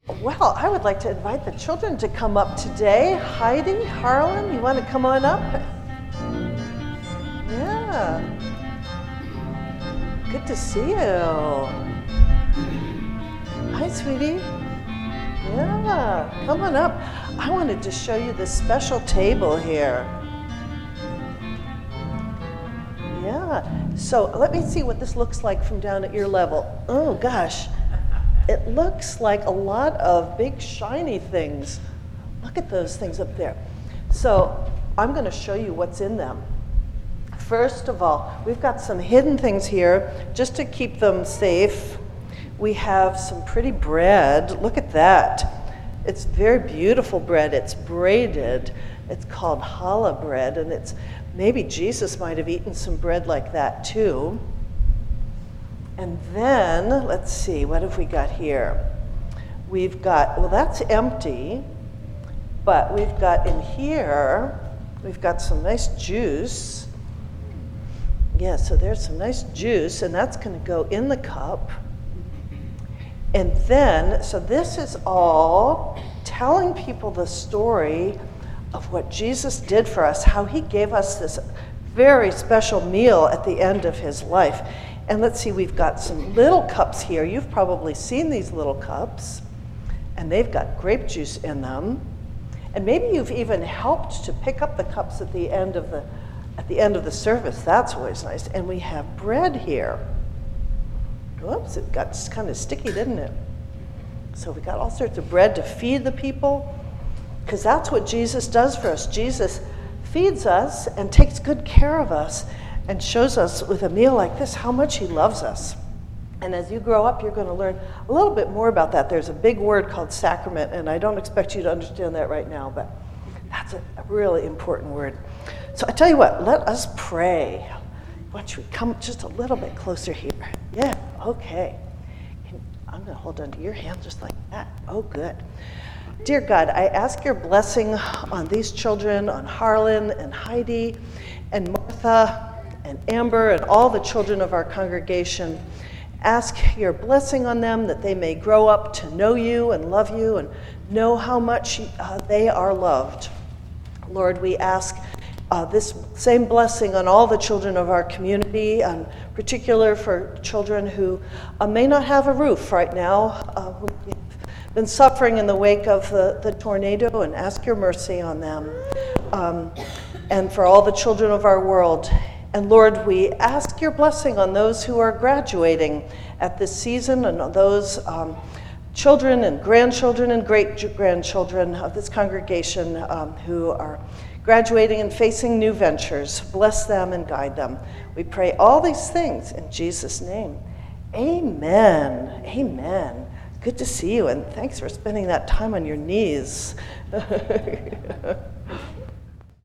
Well, I would like to invite the children to come up today. Heidi, Harlan, you want to come on up? Yeah. Good to see you. Hi, sweetie. Yeah, come on up. I wanted to show you this special table here. Yeah, so let me see what this looks like from down at your level. Oh gosh, it looks like a lot of big shiny things. Look at those things up there. So I'm going to show you what's in them. First of all, we've got some hidden things here just to keep them safe. We have some pretty bread. Look at that. It's very beautiful bread. It's braided. It's called challah bread, and it's maybe Jesus might have eaten some bread like that too. And then, let's see, what have we got here? We've got, well, that's empty, but we've got in here, we've got some nice juice. Yeah, so there's some nice juice, and that's going to go in the cup. And then, so this is all telling people the story of what Jesus did for us, how he gave us this very special meal at the end of his life. And let's see, we've got some little cups here. You've probably seen these little cups, and they've got grape juice in them. And maybe you've even helped to pick up the cups at the end of the service. That's always nice. And we have bread here. Whoops, it got kind of sticky, didn't it? So we got all sorts of bread to feed the people, because that's what Jesus does for us. Jesus feeds us and takes good care of us and shows us with a meal like this how much he loves us. And as you grow up, you're going to learn a little bit more about that. There's a big word called sacrament, and I don't expect you to understand that right now, but that's a really important word. So I tell you what, let us pray. Why don't you come just a little bit closer here? Yeah, okay. I'm going to hold onto your hand just like that. Oh, good. Dear God, I ask your blessing on these children, on Harlan and Heidi and Martha and Amber and all the children of our congregation. Ask your blessing on them that they may grow up to know you and love you and know how much they are loved. Lord, we ask this same blessing on all the children of our community, in particular for children who may not have a roof right now, who have been suffering in the wake of the tornado, and ask your mercy on them. And for all the children of our world. And Lord, we ask your blessing on those who are graduating at this season, and on those children and grandchildren and great-grandchildren of this congregation who are graduating and facing new ventures. Bless them and guide them. We pray all these things in Jesus' name. Amen. Amen. Good to see you, and thanks for spending that time on your knees.